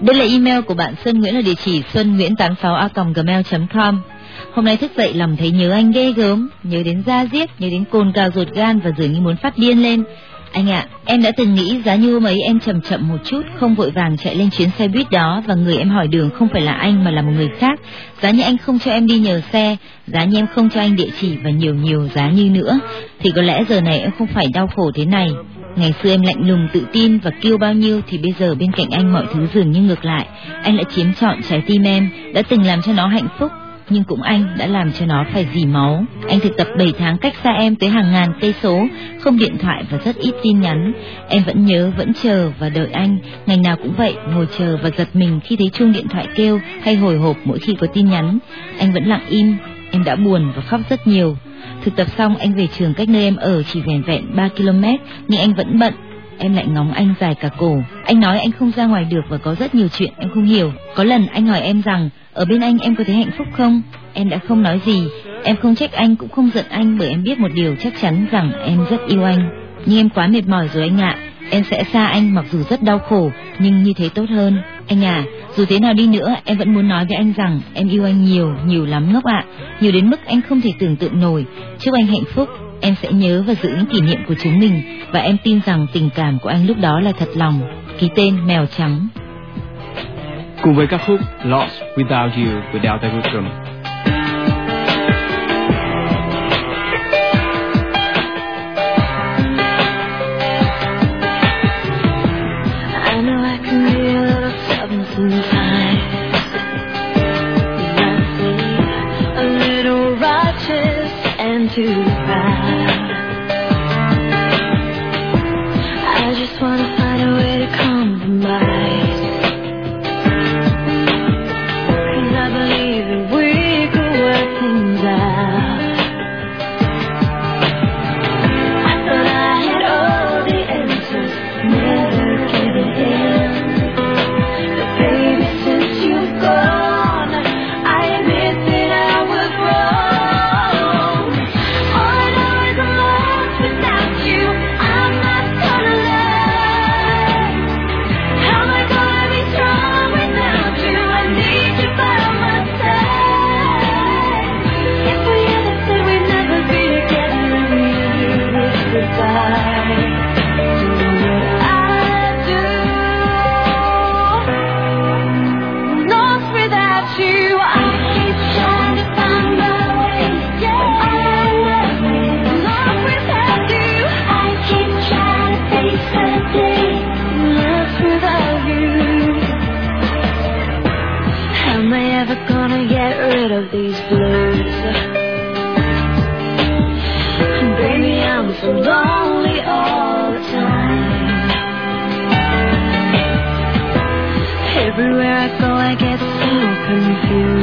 Đây là email của bạn Xuân Nguyễn ở địa chỉ xuân nguyễn86a@gmail.com. Hôm nay thức dậy lòng thấy nhớ anh ghê gớm, nhớ đến da diết, nhớ đến cồn cào ruột gan và dường như muốn phát điên lên. Anh ạ, em đã từng nghĩ giá như hôm ấy em chậm chậm một chút, không vội vàng chạy lên chuyến xe buýt đó và người em hỏi đường không phải là anh mà là một người khác. Giá như anh không cho em đi nhờ xe, giá như em không cho anh địa chỉ và nhiều giá như nữa, thì có lẽ giờ này em không phải đau khổ thế này. Ngày xưa em lạnh lùng tự tin và kiêu bao nhiêu thì bây giờ bên cạnh anh mọi thứ dường như ngược lại. Anh đã chiếm trọn trái tim em, đã từng làm cho nó hạnh phúc, nhưng cũng anh đã làm cho nó phải dì máu. Anh thực tập 7 tháng cách xa em tới hàng ngàn cây số, không điện thoại và rất ít tin nhắn. Em vẫn nhớ, vẫn chờ và đợi anh. Ngày nào cũng vậy, ngồi chờ và giật mình khi thấy chuông điện thoại kêu, hay hồi hộp mỗi khi có tin nhắn. Anh vẫn lặng im, em đã buồn và khóc rất nhiều. Thực tập xong anh về trường cách nơi em ở chỉ vẻn vẹn 3 km, nhưng anh vẫn bận. Em lại ngóng anh dài cả cổ. Anh nói anh không ra ngoài được và có rất nhiều chuyện em không hiểu. Có lần anh hỏi em rằng ở bên anh em có thấy hạnh phúc không? Em đã không nói gì. Em không trách anh cũng không giận anh, bởi em biết một điều chắc chắn rằng em rất yêu anh. Nhưng em quá mệt mỏi rồi anh ạ. Em sẽ xa anh mặc dù rất đau khổ, nhưng như thế tốt hơn. Anh à, dù thế nào đi nữa, em vẫn muốn nói với anh rằng em yêu anh nhiều lắm ngốc ạ. Nhiều đến mức anh không thể tưởng tượng nổi. Chúc anh hạnh phúc. Em sẽ nhớ và giữ những kỷ niệm của chúng mình, và em tin rằng tình cảm của anh lúc đó là thật lòng. Ký tên Mèo Trắng. Cùng với ca khúc Lost Without You của Delta Goodrum. I know I can be a little stubborn sometimes, a little righteous and too proud. I just wanna find a way to compromise, 'cause I believe that we could work things out. I thought I had all the answers, never giving in. But baby, since you've gone, I admit that I was wrong. All I know is I'm lost without you. I'm not gonna lie. How am I gonna be strong without you? I need you by my side. If we ever said we'd never be together and we ended with goodbye, do what I do. Lost without you, I keep trying to find my way. Lost without you, I keep trying to face the day. Lost without you. How am I ever gonna get rid of these blues? Baby, I'm so lonely all the time. Everywhere I go I get so confused.